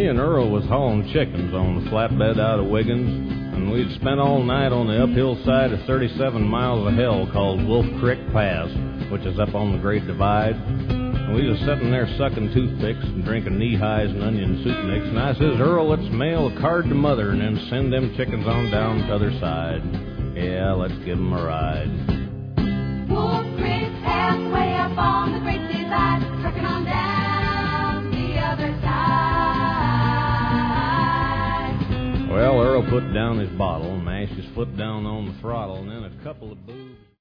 and Earl was hauling chickens on the flatbed out of Wiggins, and we'd spent all night on the uphill side of 37 miles of hell called Wolf Creek Pass, which is up on the Great Divide. And we was sitting there sucking toothpicks and drinking knee-highs and onion soup mix, and I says, Earl, let's mail a card to Mother and then send them chickens on down to the other side. Yeah, let's give 'em a ride. Wolf Creek Pass, way up on the Great Divide, trucking on down the other side. Well, Earl put down his bottle and mashed his foot down on the throttle, and then a couple of boobs.